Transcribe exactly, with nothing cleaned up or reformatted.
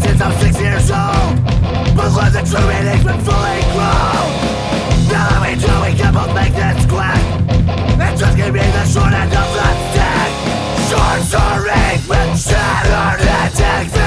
since I was six years old, but learned the true meaning's been fully grown. Now that we do, we can both make this quick. And just give me the short end of the stick. Short story with shattered endings.